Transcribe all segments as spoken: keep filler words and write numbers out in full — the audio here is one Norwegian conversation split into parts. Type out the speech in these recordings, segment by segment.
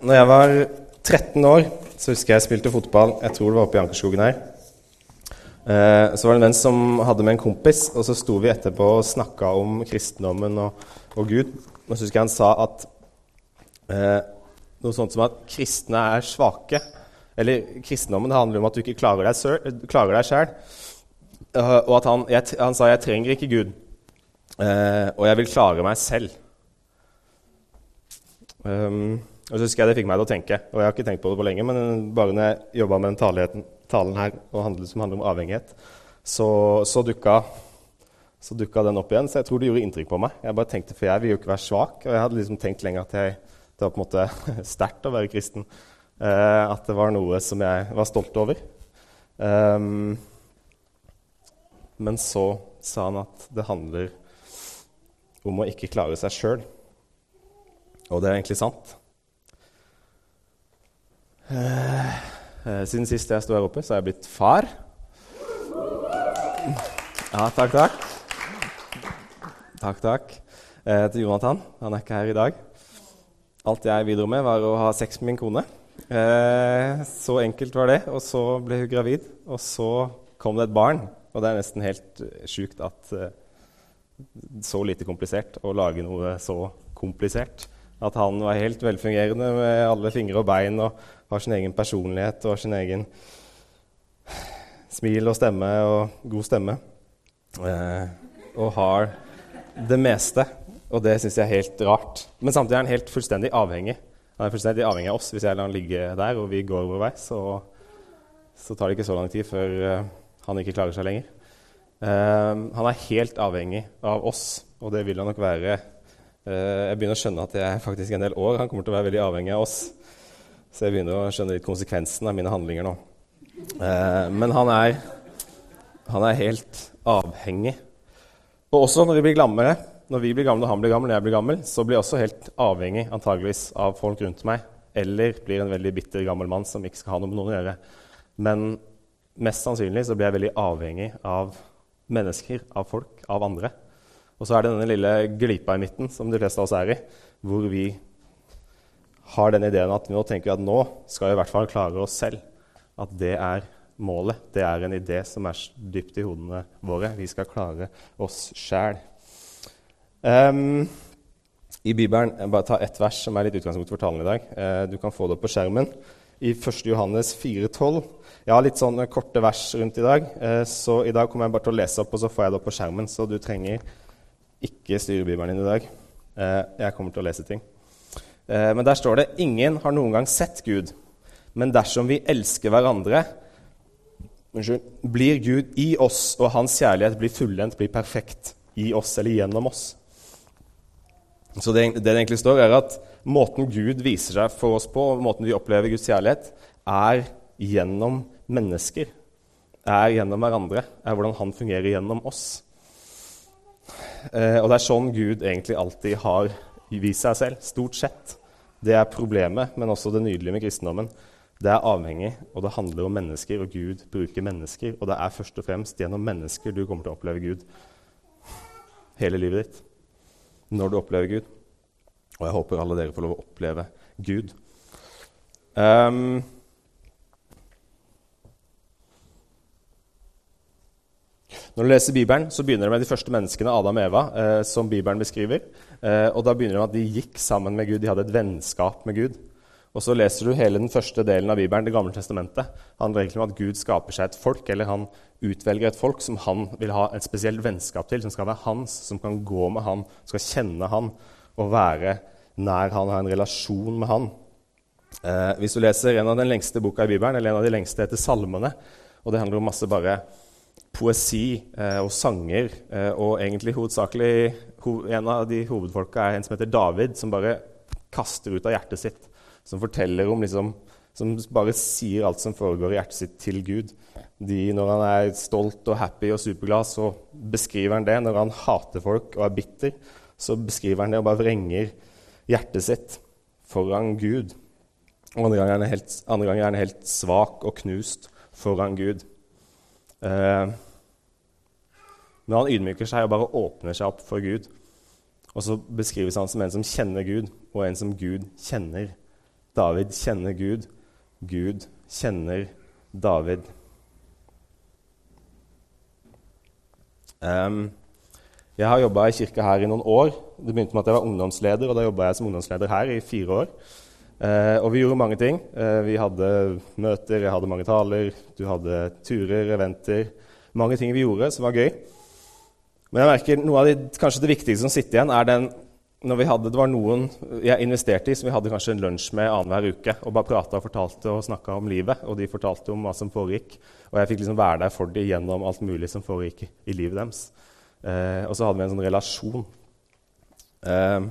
Når jeg var tretten år, så husker jeg jeg spilte fotball. Jeg tror det var oppe i Ankerskogen her. Eh, så var det en venn som hadde med en kompis, og så sto vi etterpå og snakket om kristendommen og, og Gud. Og så husker jeg han sa at eh, noe sånt som at kristne er svake. Eller kristendommen det handler om at du ikke klarer deg, sør, klarer deg selv. Uh, og at han, jeg, han sa, jeg trenger ikke Gud, uh, og jeg vil klare meg selv. Um, og så husker jeg det fikk meg til å tenke, og jeg har ikke tenkt på det på lenge, men bare når jeg jobbet med den talen her, og handlet, som handler om avhengighet, så, så, dukka, så dukka den opp igjen, så jeg tror det gjorde inntrykk på meg. Jeg bare tenkte, for jeg vil jo ikke være svak, og jeg hadde liksom tenkt lenge at jeg, det var på en måte sterkt å være kristen. Uh, at det var noe som jeg var stolt over. Um, Men så sa han at det handler om å ikke klare seg selv. Og det er egentlig sant. Eh, siden sist jeg stod her oppe, så har jeg blitt far. Ja, takk, takk. Takk, takk. Eh, til Jonathan. Han er ikke her i dag. Alt jeg bidro med var å ha sex med min kone. Eh, så enkelt var det. Og så ble hun gravid. Og så kom det et barn. Og det er nesten helt sjukt at uh, så lite komplisert å lage noe så komplisert. At han var helt velfungerende med alle fingre og bein og har sin egen personlighet og sin egen smil og stemme og god stemme. Uh, og har det meste, og det synes jeg er helt rart. Men samtidig er han helt fullstendig avhengig. Han er fullstendig avhengig av oss. Hvis jeg lar han ligge der og vi går vår vei, så, så tar det ikke så lang tid før uh, han ikke klarer seg lenger. Uh, han er helt avhengig av oss, og det vil han nok være. Uh, jeg begynner å skjønne at det er faktisk en del år han kommer til å være veldig avhengig av oss. Så jeg begynner å skjønne litt konsekvensen av mine handlinger nå. Uh, men han er, han er helt avhengig. Og også når vi blir gamle, når vi blir gamle, og han blir gammel, og jeg blir gammel, så blir jeg også helt avhengig antageligvis av folk rundt meg, eller blir en veldig bitter gammel mann som ikke skal ha noe med noen å gjøre. Men mest sannsynlig så blir jeg veldig avhengig av mennesker, av folk, av andre. Og så er det denne lille glipa i midten, som de fleste av oss er i, hvor vi har den ideen at nå tenker vi at nå skal vi i hvert fall klare oss selv. At det er målet. Det er en idé som er dypt i hodene våre. Vi skal klare oss selv. Um, I Bibelen, jeg bare ta ett vers som er litt utgangspunkt for talen i dag. Uh, du kan få det opp på skjermen. I første Johannes fire tolv. Jeg har litt sånne korte vers rundt i dag, eh, så i dag kommer jeg bare til å lese opp, og så får jeg det opp på skjermen, så du trenger ikke styre Bibelen din i dag. Eh, jeg kommer til å lese ting. Eh, men der står det, ingen har noen gang sett Gud, men dersom vi elsker hverandre, unnskyld, blir Gud i oss, og hans kjærlighet blir fullendt, blir perfekt i oss, eller gjennom oss. Så det, det det egentlig står er at måten Gud viser seg for oss på, og måten vi opplever Guds kjærlighet, er gjennom mennesker, er gjennom hverandre, er hvordan han fungerer gjennom oss. Eh, og det er sånn Gud egentlig alltid har vist seg selv, stort sett. Det er problemet, men også det nydelige med kristendommen. Det er avhengig, og det handler om mennesker, og Gud bruker mennesker, og det er først og fremst gjennom mennesker du kommer til å oppleve Gud hele livet ditt, når du opplever Gud. Og jeg håper alle dere får lov å oppleve Gud. Um, Når du leser Bibelen, så begynner det med de første menneskene, Adam og Eva, eh, som Bibelen beskriver. Eh, og da begynner det med at de gikk sammen med Gud, de hadde et vennskap med Gud. Og så leser du hele den første delen av Bibelen, Det gamle testamentet. Det handler egentlig om at Gud skaper seg et folk, eller han utvelger et folk som han vil ha et spesielt vennskap til, som skal være hans, som kan gå med han, skal kjenne han, og være nær han, ha en relasjon med han. Eh, hvis du leser en av den lengste boka i Bibelen, eller en av de lengste heter Salmene, og det handler om masse bare poesi eh, og sanger, eh, og egentlig hovedsakelig ho en av de hovedfolka er en som heter David, som bare kaster ut av hjertet sitt, som forteller om, liksom, som bare sier alt som foregår i hjertet sitt til Gud. De, når han er stolt og happy og superglad, så beskriver han det. Når han hater folk og er bitter, så beskriver han det og bare vrenger hjertet sitt foran Gud. Og andre ganger er han helt, andre ganger er han helt svak og knust foran Gud. Eh, Men han ydmyker seg og bare åpner seg opp for Gud. Og så beskrives han som en som kjenner Gud, og en som Gud kjenner. David kjenner Gud. Gud kjenner David. Um, jeg har jobbet i kirka her i noen år. Det begynte med at jeg var ungdomsleder, og da jobbet jeg som ungdomsleder her i fire år. Uh, og vi gjorde mange ting. Uh, vi hadde møter, jeg hadde mange taler, du hadde turer, eventer. Mange ting vi gjorde som var gøy. Men jeg merker noe av det, kanskje det viktigste som sitter igjen, er den når vi hadde, det var noen jeg investerte i, som vi hadde kanskje en lunsj med annenhver uke, og bare pratet og fortalte og snakket om livet, og de fortalte om hva som foregikk. Og jeg fikk liksom være der for dem gjennom alt mulig som foregikk i livet deres. Eh, og så hadde vi en sånn relasjon. Eh,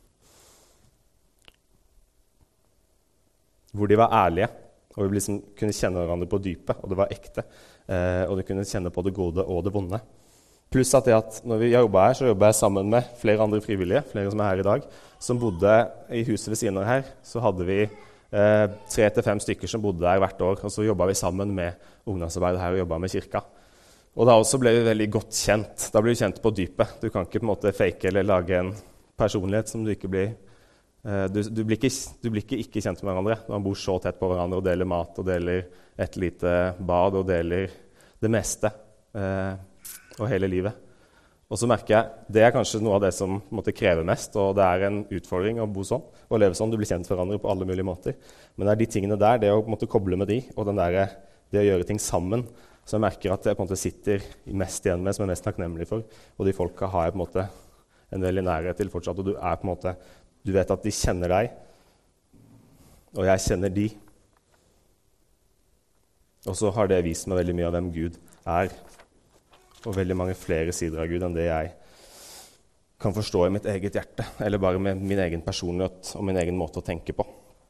hvor de var ærlige, og vi liksom kunne kjenne hverandre på dypet, og det var ekte. Eh, og du kunne kjenne på det gode og det vonde. Pluss at, det at når vi jobbet her, så jobbet jeg sammen med flere andre frivillige, flere som er her i dag, som bodde i huset ved siden av her. Så hadde vi eh, tre til fem stykker som bodde der hvert år, og så jobbet vi sammen med ungdomsarbeidet her og jobbet med kirka. Og da også ble vi veldig godt kjent. Da ble vi kjent på dypet. Du kan ikke på en måte fake eller lage en personlighet som du ikke blir. Eh, du, du, blir ikke, du blir ikke ikke kjent med hverandre. Man bor så tett på hverandre og deler mat og deler et lite bad og deler det meste. Eh, og hele livet. Og så merker jeg, det er kanskje noe av det som måtte kreve mest, og det er en utfordring å bo sånn, og leve sånn. Du blir kjent for hverandre på alle mulige måter. Men det er de tingene der, det å måtte koble med de, og den der, det å gjøre ting sammen, så jeg merker at jeg på en måte sitter mest igjen med, som jeg er mest takknemlig for. Og de folka har jeg på en måte en veldig nærhet til fortsatt, og du er på en måte, du vet at de kjenner deg, og jeg kjenner de. Og så har det vist meg veldig mye av hvem Gud er, og veldig mange flere sider av Gud enn det jeg kan forstå i mitt eget hjerte, eller bare med min egen personlighet og min egen måte å tenke på.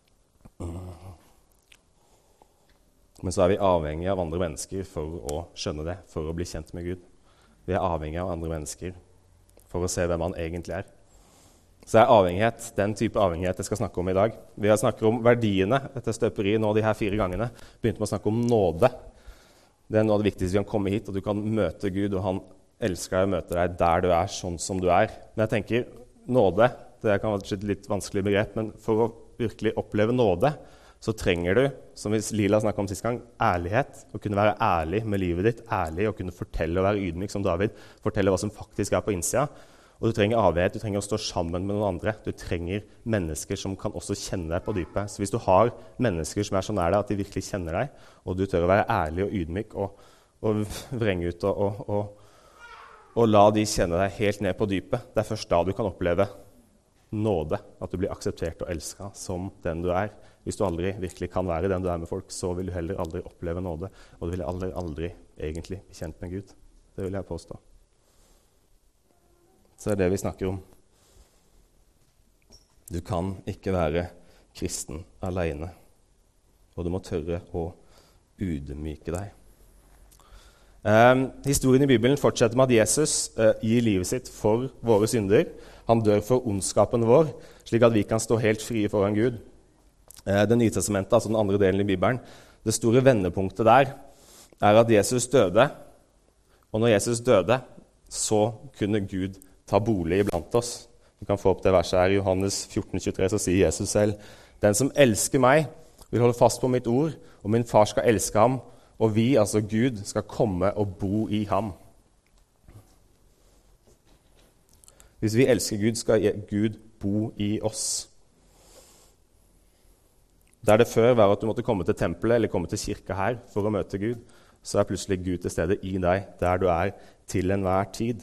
Men så er vi avhengige av andre mennesker for å skjønne det, for å bli kjent med Gud. Vi er avhengige av andre mennesker for å se hvem han egentlig er. Så er avhengighet, den type avhengighet jeg skal snakke om i dag. Vi har snakket om verdiene etter støperiet nå de her fire gangene. Begynte med å snakke om nåde. Det er noe av det viktigste vi kan komme hit, og du kan møte Gud, og han elsker deg og møter deg der du er, sånn som du er. Men jeg tenker, nåde, det kan være et litt vanskelig begrep, men for å virkelig oppleve nåde, så trenger du, som Lila snakket om sist gang, ærlighet. Å kunne være ærlig med livet ditt, ærlig, og kunne fortelle og være ydmyk som David, fortelle hva som faktisk er på innsida. Og du trenger avhengighet, du trenger å stå sammen med noen andre. Du trenger mennesker som kan også kjenne deg på dypet. Så hvis du har mennesker som er så nær deg at de virkelig kjenner deg, og du tør å være ærlig og ydmyk og, og vrenge ut og, og, og, og la de kjenne deg helt ned på dypet, det er først da du kan oppleve nåde, at du blir akseptert og elsket som den du er. Hvis du aldri virkelig kan være den du er med folk, så vil du heller aldri oppleve nåde, og du vil aldri, aldri egentlig bli kjent med Gud. Det vil jeg påstå. Så er det vi snakker om. Du kan ikke være kristen alene, og du må tørre å ydmyke deg. Um, historien i Bibelen fortsetter med at Jesus uh, gir livet sitt for våre synder. Han dør for ondskapen vår, slik at vi kan stå helt frie foran Gud. Uh, det nye testamentet, altså den andre delen i Bibelen, det store vendepunktet der er at Jesus døde, og når Jesus døde, så kunne Gud ta bolig iblant oss. Vi kan få opp det verset her i Johannes fjorten tjuetre, så sier Jesus selv: «Den som elsker meg, vil holde fast på mitt ord, og min far skal elske ham, og vi, altså Gud, skal komme og bo i ham.» Hvis vi elsker Gud, skal Gud bo i oss. Der det før var at du måtte komme til tempelet eller komme til kirka her for å møte Gud, så er plutselig Gud til stede i deg, der du er til enhver tid.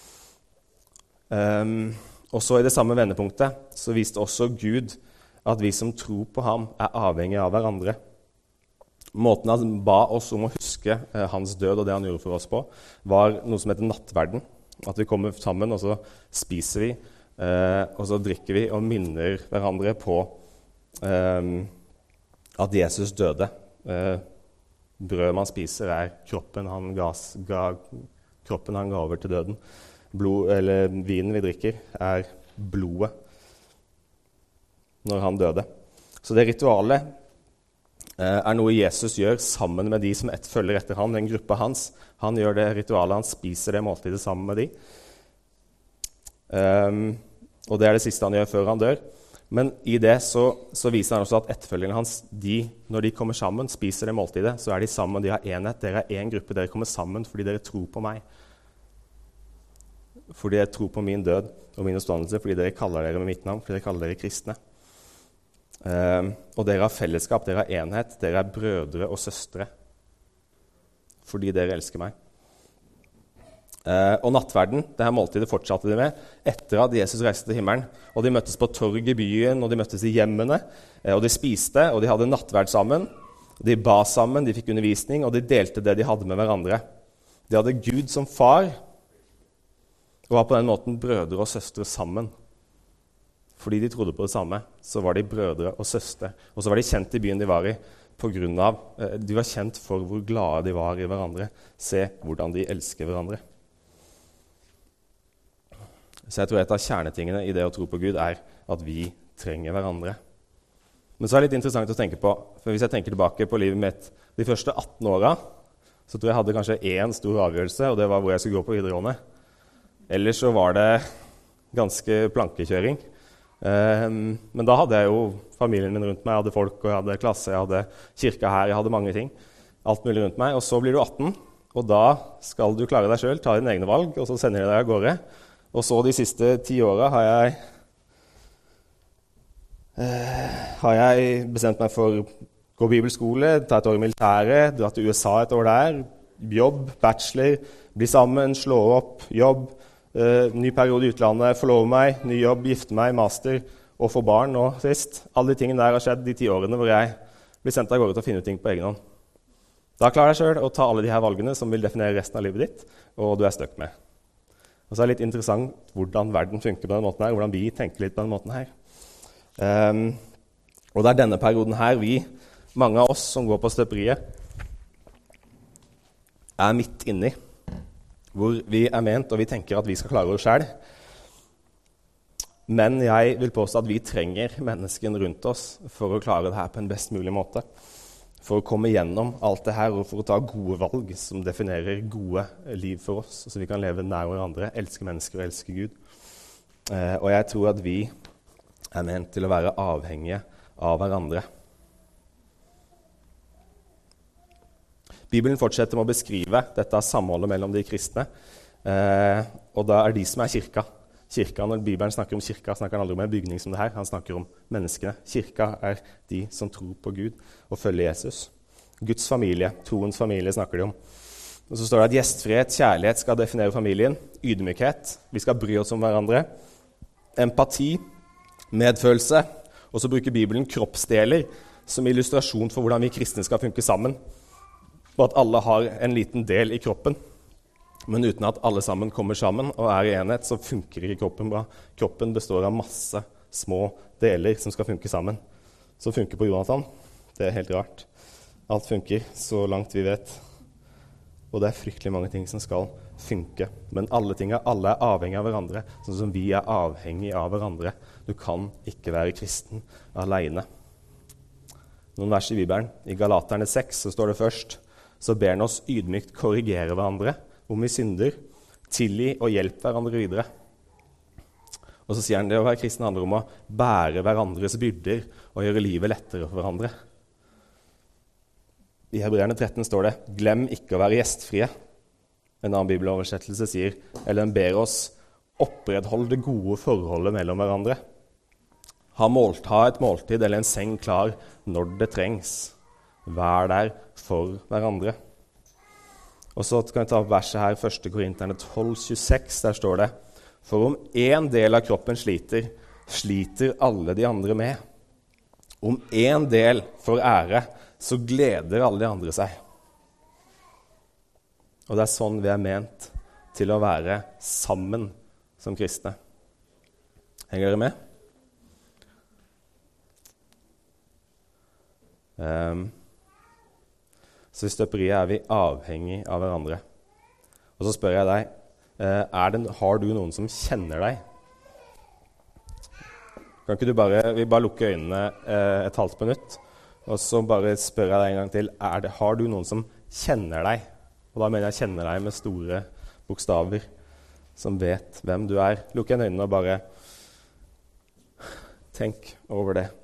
Um, og så i det samme vendepunktet så viste også Gud at vi som tror på ham er avhengige av hverandre. Måten han ba oss om å huske eh, hans død og det han gjorde for oss på, var noe som heter nattverden. At vi kommer sammen, og så spiser vi, eh, og så drikker vi og minner hverandre på eh, at Jesus døde. Eh, brød man spiser er kroppen han ga, ga, kroppen han ga over til døden. Blod, eller vinen vi drikker, er blodet når han døde. Så det ritualet eh, er noe Jesus gjør sammen med de som et følger etter han, den gruppa hans. Han gjør det ritualet, han spiser det måltidet sammen med de. Um, og det er det siste han gjør før han dør. Men i det så, så viser han også at etterfølgerne hans, de, når de kommer sammen, spiser det måltidet, så er de sammen, de har enhet. Dere er en gruppe, dere kommer sammen fordi dere tror på meg. Fordi dere tror på min død og min oppstandelse, fordi dere kaller dere med mitt navn, fordi dere kaller dere kristne. Um, og dere har fellesskap, dere har enhet, dere er brødre og søstre. Fordi dere elsker meg. Uh, og nattverden, det her måltidet fortsatte de med etter at Jesus reiste til himmelen. Og de møttes på torg i byen, og de møttes i hjemmene, uh, og de spiste, og de hadde nattverd sammen. De ba sammen, de fikk undervisning, og de delte det de hadde med hverandre. De hadde Gud som far, og var på den måten brødre og søstre sammen. Fordi de trodde på det samme, så var de brødre og søstre. Og så var de kjent i byen de var i, på grunn av, uh, de var kjent for hvor glade de var i hverandre. Se hvordan de elsker hverandre. Så jeg tror et av kjernetingene i det å tro på Gud er at vi trenger hverandre. Men så er det litt interessant å tenke på, for hvis jeg tenker tilbake på livet mitt de første atten åra, så tror jeg jeg hadde kanskje én stor avgjørelse, og det var hvor jeg skulle gå på videregående. Ellers så var det ganske plankekjøring. Um, men da hadde jeg jo familien min rundt meg, jeg hadde folk, og jeg hadde klasse, jeg hadde kirka her, jeg hadde mange ting. Alt mulig rundt meg. Og så blir du atten, og da skal du klare deg selv, ta dine egne valg, og så sender de deg av gårde. Og så de siste ti åra har jeg, eh, har jeg bestemt meg for å gå bibelskole, ta et år i militæret, dra til U S A et år der, jobb, bachelor, bli sammen, slå opp, jobb, eh, ny periode i utlandet, forlove meg, ny jobb, gifte meg, master og få barn nå sist. Alle de tingene der har skjedd de ti årene hvor jeg blir sendt av gårde til å finne ut ting på egen hånd. Da klarer jeg selv å ta alle de her valgene som vil definere resten av livet ditt, og du er stuck med. Og så er det litt interessant hvordan verden funker på denne måten her, hvordan vi tenker litt på denne måten her. Um, og det er denne perioden her vi, mange av oss som går på støperiet, er midt inni, hvor vi er ment og vi tenker at vi skal klare oss selv. Men jeg vil påstå at vi trenger menneskene rundt oss for å klare det her på en best mulig måte. For å komme gjennom alt det her, og for å ta gode valg som definerer gode liv for oss, så vi kan leve nær hverandre, elske mennesker og elske Gud. Eh, og jeg tror at vi er ment til å være avhengige av hverandre. Bibelen fortsetter med å beskrive dette samholdet mellom de kristne, eh, og da er de som er kirka. Kirka, når Bibelen snakker om kirka, snakker han aldri om en bygning som det her. Han snakker om menneskene. Kirka er de som tror på Gud og følger Jesus. Guds familie, troens familie snakker de om. Og så står det at gjestfrihet, kjærlighet skal definere familien. Ydmykhet, vi skal bry oss om hverandre. Empati, medfølelse. Og så bruker Bibelen kroppsdeler som illustrasjon for hvordan vi kristne skal funke sammen. Og at alle har en liten del i kroppen. Men uten at alle sammen kommer sammen og er i enhet, så funker ikke kroppen bra. Kroppen består av masse små deler som skal funke sammen. Så funker på Jonathan. Det er helt rart. Alt funker så langt vi vet. Og det er fryktelig mange ting som skal funke. Men alle ting, alle er avhengig av hverandre, sånn som vi er avhengig av hverandre. Du kan ikke være kristen alene. Noen vers i Bibelen. I Galaterne seks så står det først: så ber han oss ydmykt korrigere hverandre om vi synder, tilgi og hjelp hverandre videre. Og så sier han det å være kristen handler om å bære hverandres byrder og gjøre livet lettere for hverandre. I Hebreerne tretten står det: glem ikke å være gjestfrie. En annen bibeloversettelse sier, eller den ber oss opprettholde det gode forholdet mellom hverandre. Ha, målt, ha et måltid eller en seng klar når det trengs. Vær der for hverandre. Og så kan vi ta verset her, første Korinterne tolv tjueseks, der står det: for om en del av kroppen sliter, sliter alle de andre med. Om en del får ære, så gleder alle de andre seg. Og det er sånn vi er ment til å være sammen som kristne. Henger dere med? Um, Så i støperiet er vi avhengig av hverandre. Og så spør jeg deg, er det, har du noen som kjenner deg? Kan ikke du bare, vi bare lukke øynene et halvt minutt, og så bare spør jeg deg en gang til, er det, har du noen som kjenner deg? Og da mener jeg kjenner deg med store bokstaver, som vet hvem du er. Lukk igjen øynene og bare Tenk over det.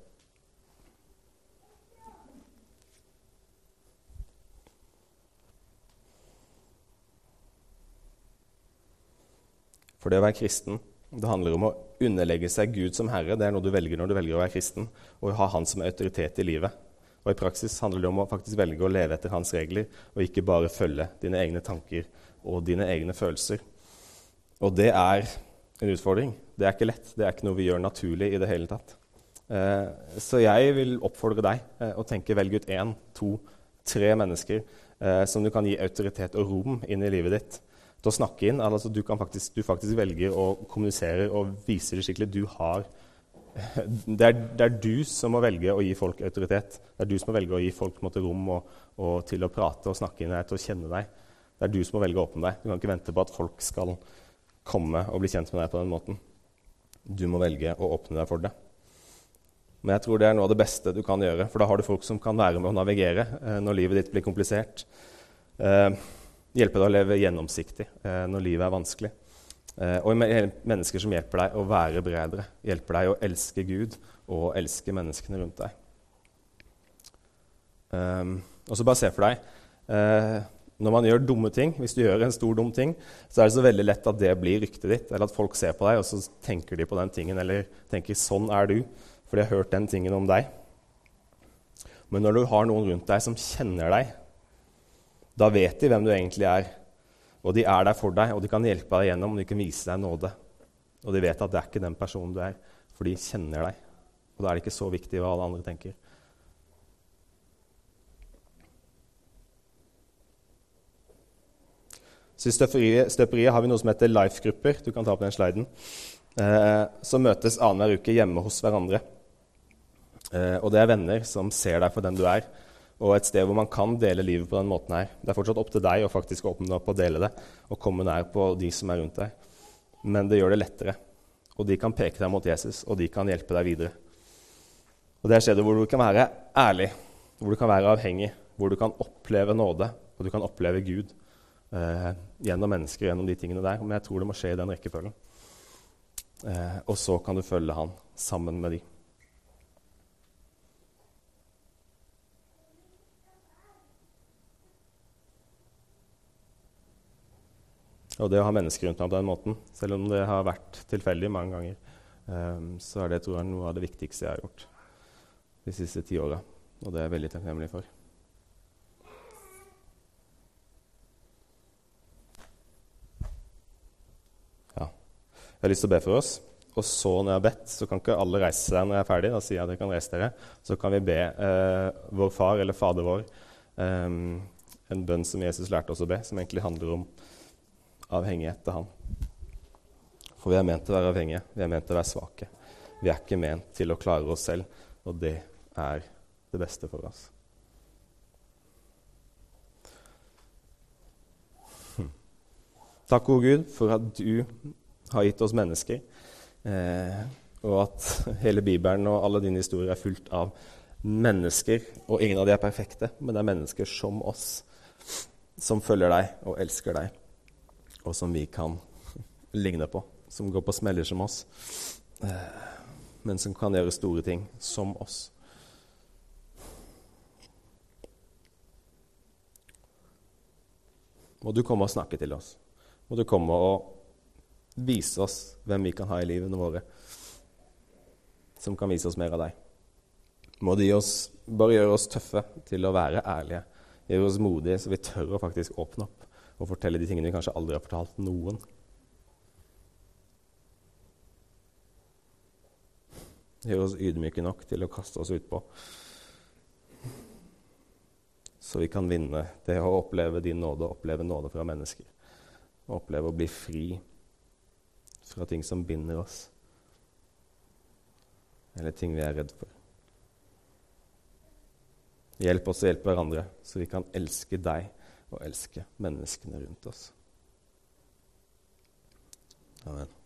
For det å være kristen, det handler om å underlegge seg Gud som Herre. Det er noe du velger når du velger å være kristen, og ha Han som autoritet i livet. Og i praksis handler det om å faktisk velge å leve etter Hans regler, og ikke bare følge dine egne tanker og dine egne følelser. Og det er en utfordring. Det er ikke lett. Det er ikke noe vi gjør naturlig i det hele tatt. Eh, så jeg vil oppfordre deg eh, å tenke velg ut én, to, tre mennesker eh, som du kan gi autoritet og rom inn i livet ditt til å snakke inn. Altså du, kan faktisk, du faktisk velger å kommunisere og vise det skikkelig. Du har, det, er, det er du som må velge å gi folk autoritet. Det er du som må velge å gi folk måte, rom og, og til å prate og snakke inn deg, til å kjenne deg. Det er du som må velge å åpne deg. Du kan ikke vente på at folk skal komme og bli kjent med deg på den måten. Du må velge å åpne deg for det. Men jeg tror det er noe av det beste du kan gjøre, for da har du folk som kan være med å navigere eh, når livet ditt blir komplisert. Eh, hjelpe deg å leve gjennomsiktig eh, når livet er vanskelig. Eh, og mennesker som hjelper deg å være bredere, hjelper deg å elske Gud og elske menneskene rundt deg. Um, og så bare se for deg, eh, når man gjør dumme ting, hvis du gjør en stor dum ting, så er det så veldig lett at det blir ryktet ditt, eller at folk ser på deg, og så tenker de på den tingen, eller tenker sånn er du, for de har hørt den tingen om deg. Men når du har noen rundt deg som kjenner deg, da vet de hvem du egentlig er, og de er der for deg, og de kan hjelpe deg gjennom, og de kan vise deg nåde. Og de vet at det er ikke den personen du er, for de kjenner deg. Og da er det ikke så viktig hva alle andre tenker. Så i støperiet, støperiet har vi noe som heter life-grupper, du kan ta opp den sliden, eh, som møtes annenhver uke hjemme hos hverandre. Eh, og det er venner som ser deg for den du er, og et sted hvor man kan dele livet på den måten her. Det er fortsatt opp til deg å faktisk åpne opp og dele det, og komme nær på de som er rundt deg. Men det gjør det lettere, og de kan peke deg mot Jesus, og de kan hjelpe deg videre. Og det er stedet hvor du kan være ærlig, hvor du kan være avhengig, hvor du kan oppleve nåde, og du kan oppleve Gud eh, gjennom mennesker, gjennom de tingene der. Men jeg tror det må skje i den rekkefølgen. Eh, og så kan du følge han sammen med de. Og det å ha mennesker rundt meg på den måten, selv om det har vært tilfeldig mange ganger, um, så er det tror jeg, noe av det viktigste jeg har gjort de siste ti årene. Og det er jeg veldig takknemlig for. Ja. Jeg har lyst til å be for oss. Og så når jeg har bedt, så kan ikke alle reise seg når jeg er ferdig. Da sier jeg at dere kan reise dere. Så kan vi be eh, vår far eller fader vår, um, en bønn som Jesus lærte oss å be, som egentlig handler om avhengighet til han. For vi er ment til å være avhengige, vi er ment til å være svake. Vi er ikke ment til å klare oss selv, og det er det beste for oss. Hm. Takk, o Gud, for at du har gitt oss mennesker, eh, og at hele Bibelen og alle dine historier er fullt av mennesker, og ingen av de er perfekte, men det er mennesker som oss, som følger deg og elsker deg, og som vi kan ligne på, som går på smeller som oss, men som kan gjøre store ting som oss. Må du komme og snakke til oss. Må du komme og vise oss hvem vi kan ha i livene våre, som kan vise oss mer av deg. Må du gi oss, bare gjøre oss tøffe til å være ærlige, gjøre oss modige så vi tør å faktisk åpne opp og fortelle de tingene vi kanskje aldri har fortalt noen. Gjør oss ydmyke nok til å kaste oss ut på, så vi kan vinne det å oppleve din nåde, oppleve nåde fra mennesker, og oppleve å bli fri fra ting som binder oss, eller ting vi er redd for. Hjelp oss å hjelpe hverandre, så vi kan elske deg, og elske menneskene rundt oss. Amen.